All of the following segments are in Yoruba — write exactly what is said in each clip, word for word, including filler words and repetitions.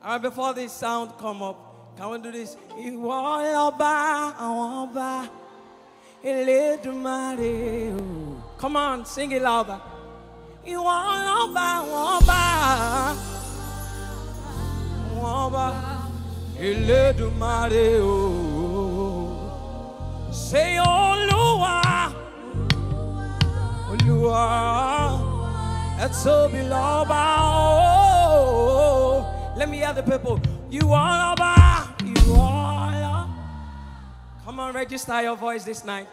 And before this sound come up, can we do this? Come on, sing it louder. Say Oluwa, Oluwa, that's so beloved. Let me hear the people. You are Oba, you are. Come on, register your voice this night.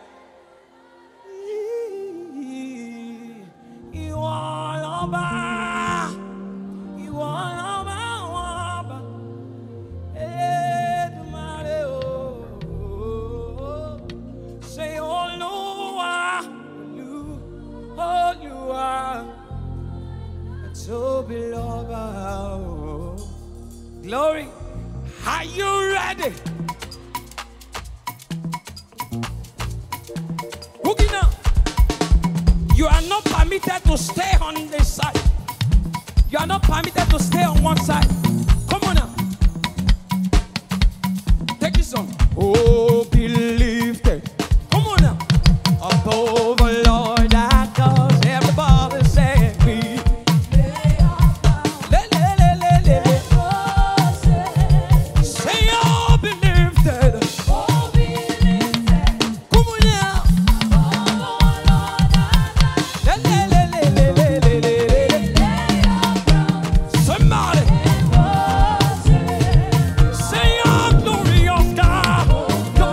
You are Oba, you are Oba, Oba. Edumare o. Say Oluwa, Oluwa, that's so beloved. Glory. Are you ready? Boogie now. You are not permitted to stay on this side. You are not permitted to stay on one side. Come on now. Take this song. Oh, be lifted. Come on now. Above the Lord that goes. Everybody say me. Say, oh, glorious God.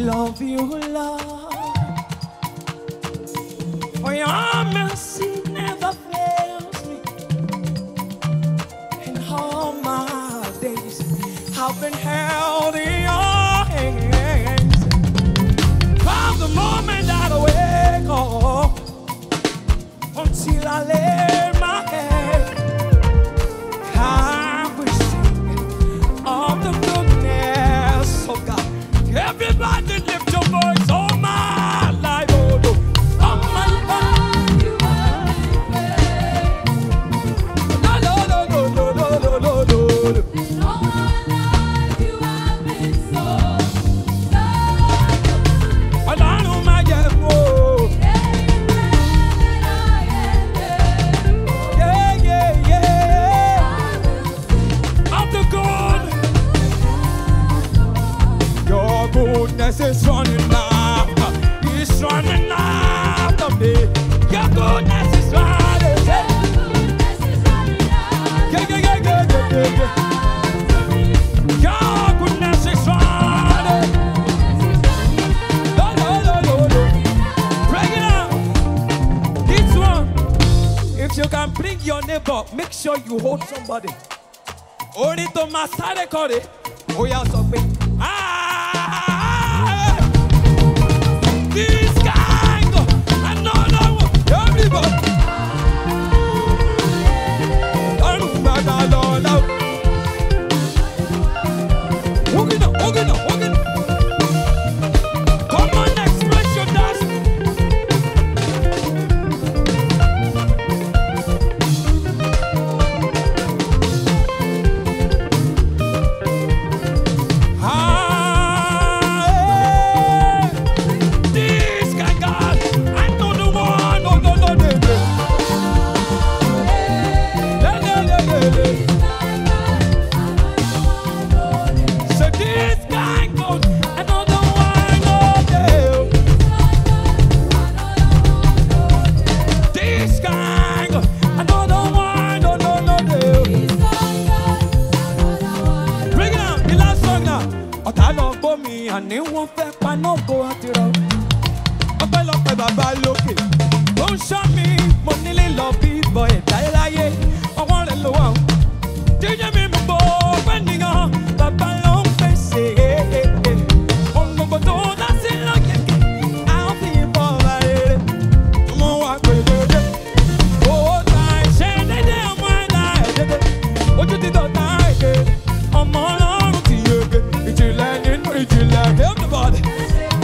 love you, Lord, for your mercy never fails me. In all my days, I've been held in your hands. From the moment that I wake up until I lay my head, I will sing of the goodness of God. Everybody lift your voice, oh my life, oh no. Oh my life, you have been faithful. No, no, no, no, no, no, no, no, no. In all my life, you have been so, so good. And I know my yeah, oh. Yeah, yeah, yeah. Of the good. Your goodness is running after, it's running after me. Your goodness is running, yeah, yeah, yeah, yeah, yeah, yeah, yeah. Your goodness is running. No, no, no, no, no. Break it out. This one. If you can bring your neighbor, make sure you hold somebody. Hold it to my side, call it. Oh, yeah, something. Ah! This guy, another one, everybody. I'm not alone. Walk it up, walk it up, walk it up. Come on, express your dance. Àní wọ́n fẹ́ paná go àti rọ. Ọpẹ́lọpẹ́ bàbá lókè ló ń ṣọ́ mi. Mo nílé lọ bí ìbọn ẹ̀dá láyé. Ọwọ́ rẹ̀ ló wà ó. Jíjẹ́ mi mú bọ́ pẹ́ nìyàn. Bàbá ló ń pèsè. Ohun gbogbo tó dá sí lọ́kẹ̀kẹ̀. A ó fi bọ́ ọ̀la rere. Mo wá gbèdéde. Owó ta ìṣe dédé ọmọ ẹ̀dá ẹ̀dẹ́dẹ́. Ojú ti dọ̀tá èké. Ọmọ ọlọ́run ti yege. Ìjìnlẹ̀ nínú ìjìnlẹ̀. Everybody.